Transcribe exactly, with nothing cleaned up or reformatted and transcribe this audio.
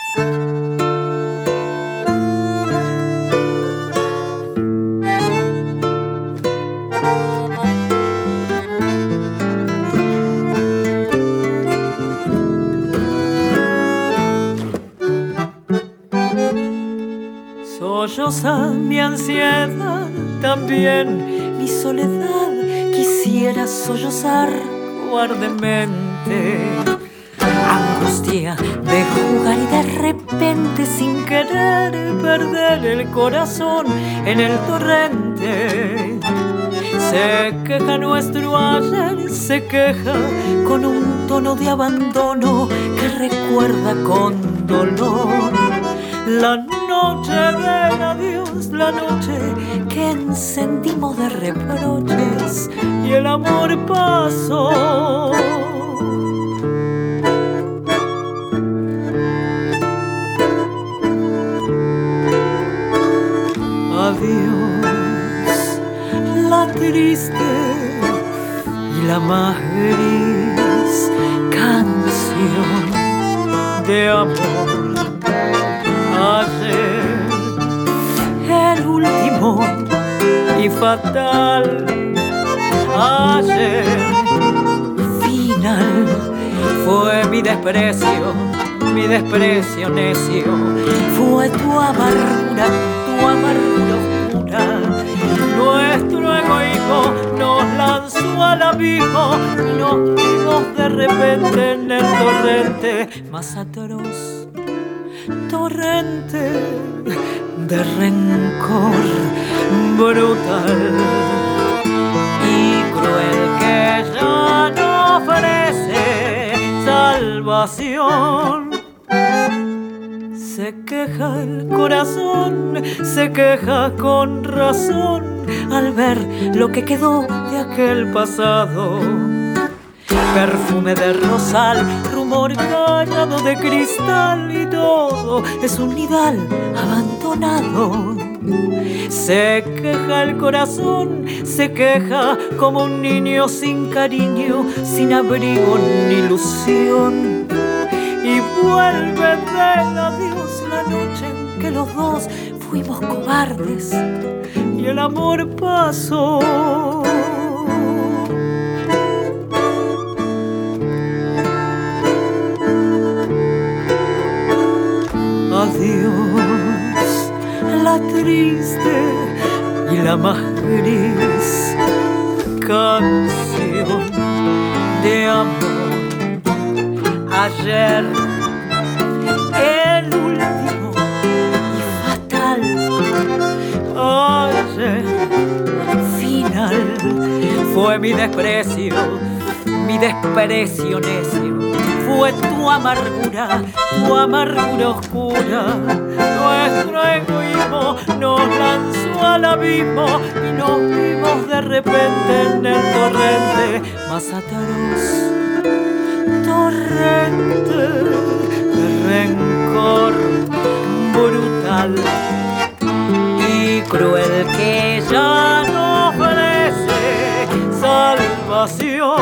Solloza mi ansiedad, también mi soledad quisiera sollozar cobardemente. Angustia de jugar y de repente sin querer perder el corazón en el torrente. Se queja nuestro ayer, se queja con un tono de abandono que recuerda con dolor la noche del adiós, la noche que encendimos de reproches y el amor pasó. Adiós, la triste y la más gris canción de amor. Ayer, el último y fatal. Ayer, final, fue mi desprecio, mi desprecio necio. Fue tu amargura, tu amargura oscura. Nuestro egoísmo nos lanzó al abismo y nos vimos de repente en el torrente más atroz. Torrente de rencor brutal y cruel que ya no ofrece salvación. Se queja el corazón, se queja con razón al ver lo que quedó de aquel pasado. Perfume de rosal, rumor callado de cristal y todo es un nidal abandonado. Se queja el corazón, se queja como un niño sin cariño, sin abrigo ni ilusión. Y vuelve del adiós la noche en que los dos fuimos cobardes y el amor pasó. Adiós, la triste y la más gris canción de amor. Ayer, el último y fatal. Ayer, final, fue mi desprecio, mi desprecio necio. Fue tu amargura, tu amargura oscura. Nuestro egoísmo nos lanzó al abismo y nos vimos de repente en el torrente más atroz. Torrente de rencor brutal y cruel que ya no ofrece salvación.